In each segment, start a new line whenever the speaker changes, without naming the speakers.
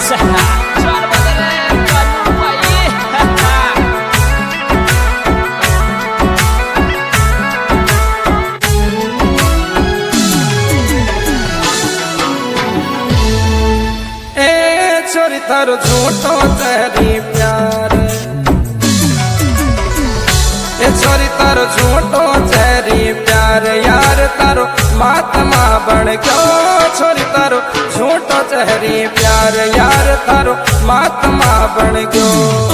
Chora bagaimana kamu aí?
छोरी तारो झूठो तेरी प्यार, छोरी तारो झूठो तेरी प्यार, यार तारो महात्मा बन गयो। छोरी तारो झूठो तेरी प्यार, यार तारो महात्मा बन गयो।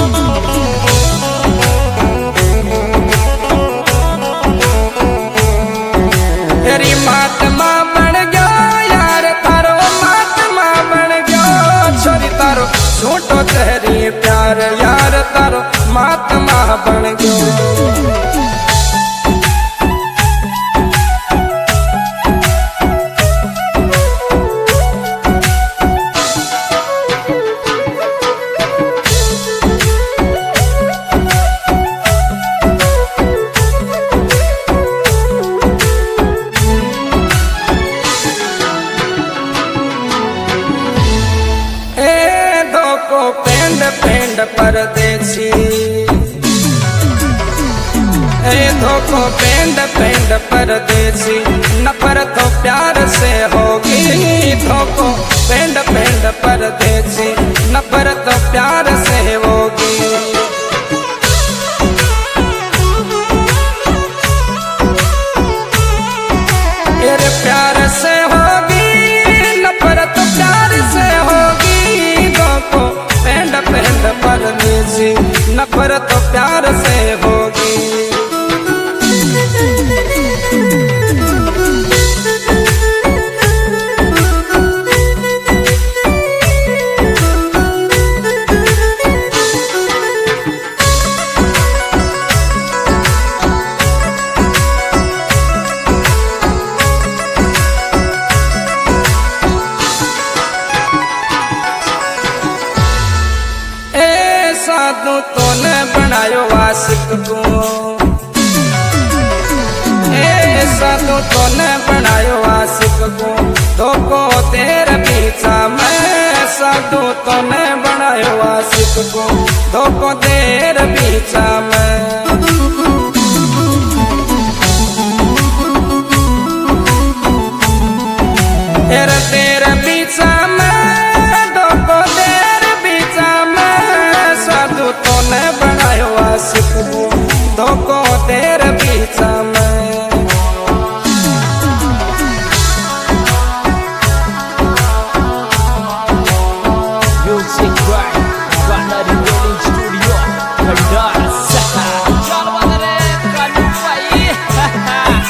तेरी महात्मा बन गयो, यार तारो महात्मा बन गयो। छोरी तारो झूठो तेरी प्यार, यार तारो महात्मा बन गयो। पेंड पेंड परदेसी, धोखो पेंड पेंड परदेसी, नफरत तो प्यार से होगी। धोखो पेंड पेंड परदेसी, नफरत तो प्यार से होगी। तेरे प्यार से होगी, नफरत तो प्यार से होगी। धोखो पेंड पेंड परदेसी, नफरत तो प्यार से होगी। साधु तोने बनायो आशिक को, साधु तोने बनायो आशिक को। धोखो तेरे पीछा मैं, साधु तोने बनायो आशिक को। धोखो तेरे पीछा मैं, तेरे तेरे पीछा मैं। धोखो तेरे पीछा मैं, साधु तोने बनायो आशिक को। धोखो तेरे पीछा मैं।
Music right, Warna Recording Studio, Kedas. Chora bagaimana kamu aí?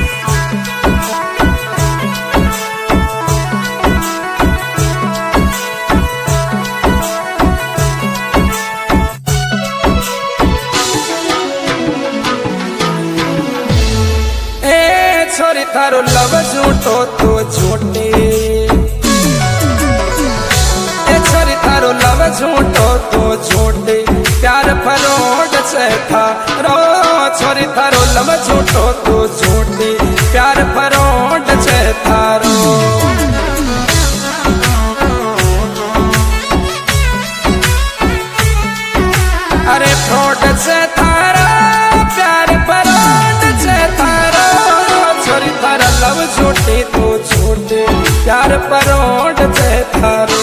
छोरी थारो लव झूठो तो झूठे, छोरी थारो लव झूठो तो झूठे। प्यार फरोड से थारो, छोरी थारो लव झूठो तो झूठे। प्यार फरोड से थारो, अरे फ्रॉड से थारो, प्यार फरोड से थारो। छोरी थारा लव झूठे तो झूठे, प्यार फरोड से थारो।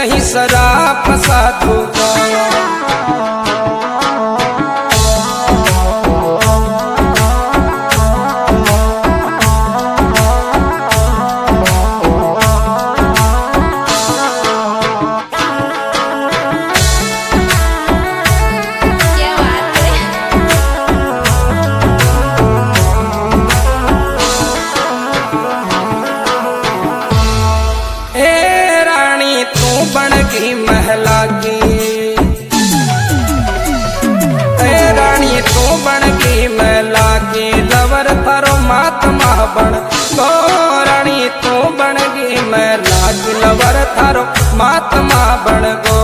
नहीं शराब साधु गाया।
क्या बात है।
ए रानी तू बन गई महला की, ए रानी तू बन गई महला की, लवर थारो महात्मा बन गो। रानी तू बन गई महला की, लवर थारो महात्मा बन गो।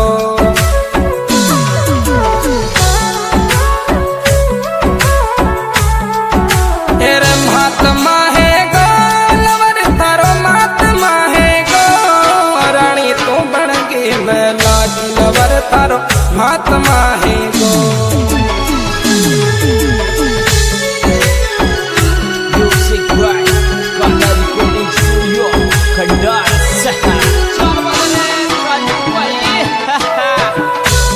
एरे महात्मा है गो, लवर थारो महात्मा है गो। रानी तू बन गई महला की, लवर थारो महात्मा है गो।
Music right, Ghana Recording Studio, Kandas. चल बदले कानू भाई।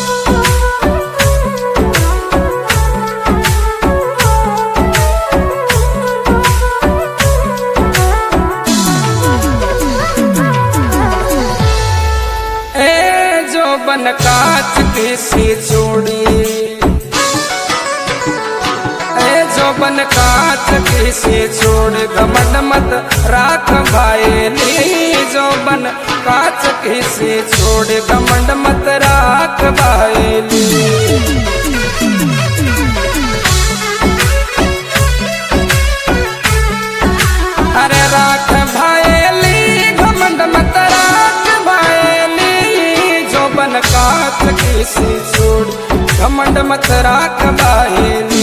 ए जो बन कांच की सी चूड़ी, ए जो बन कांच की सी चूड़ी, घमंड मत राख भाईली। जो बन कांच की सी चूड़ी, घमंड मत राख भाईली। अरे राख भाईली, घमंड मत राख भाईली। जो बन कांच की सी चूड़ी, घमंड मत राख भाईली।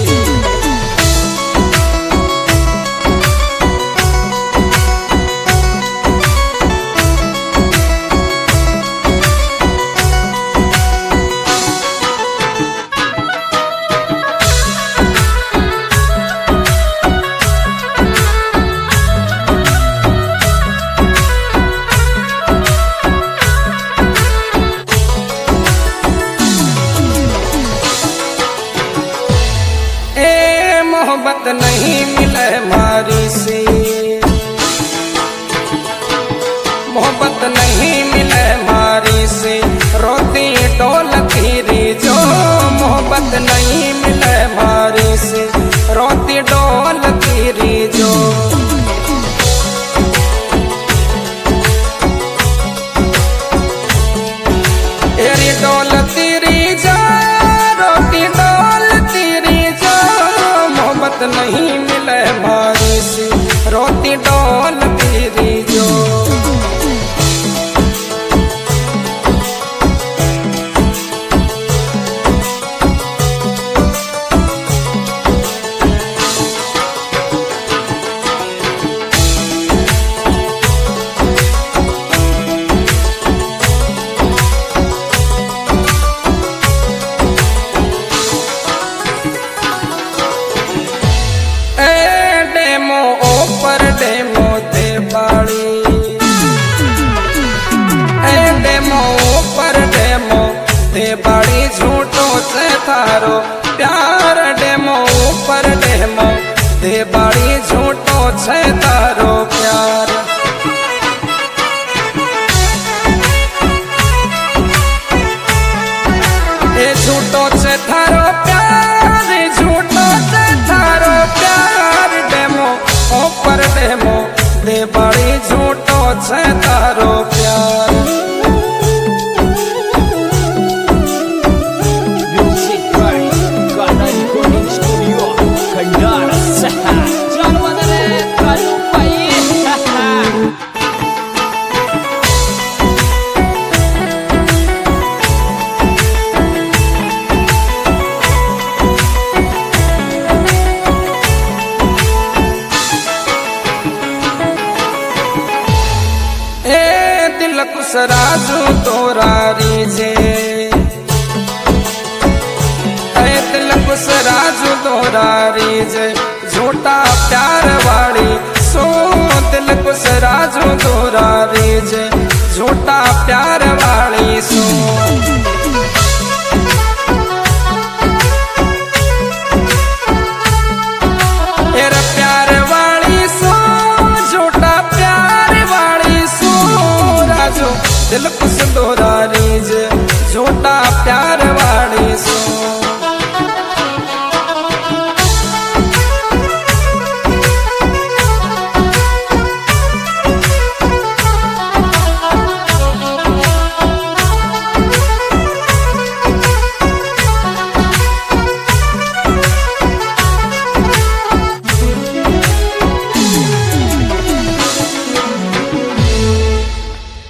ए मोहब्बत नहीं मिले मारी से, मोहब्बत नहीं मिले मारी से, रोती डोलती री जो। मोहब्बत नहीं मिले मारी से, रोती डोलती री जो। एरी डोलती री जो, रोती डोलती री जो। मोहब्बत नहीं मिले मारी से, रोती डोलती री जो। ए डेमो ऊपर डेमो दे बाड़ी, ए डेमो ऊपर डेमो दे बाड़ी। झूठो से थारो प्यार, डेमो ऊपर डेमो दे बाड़ी। झूठो से थारो प्यार। ए झूठो से थारो प्यार, झूठो से थारो प्यार। डेमो ऊपर डेमो दे बाड़ी, झूठो से थारो प्यार।
Music right, Ghana Recording Studio, Kandas. चल बदले कानू भाई।
दिल कुछ राजू तोरा रीजे, दिल कुछ राजू तोरा रीजे। झूठा प्यार वाली सो, दिल कुछ राजू तोरा रीजे। झूठा प्यार वाली दिल कुछ दोरा रीज झूठा प्यार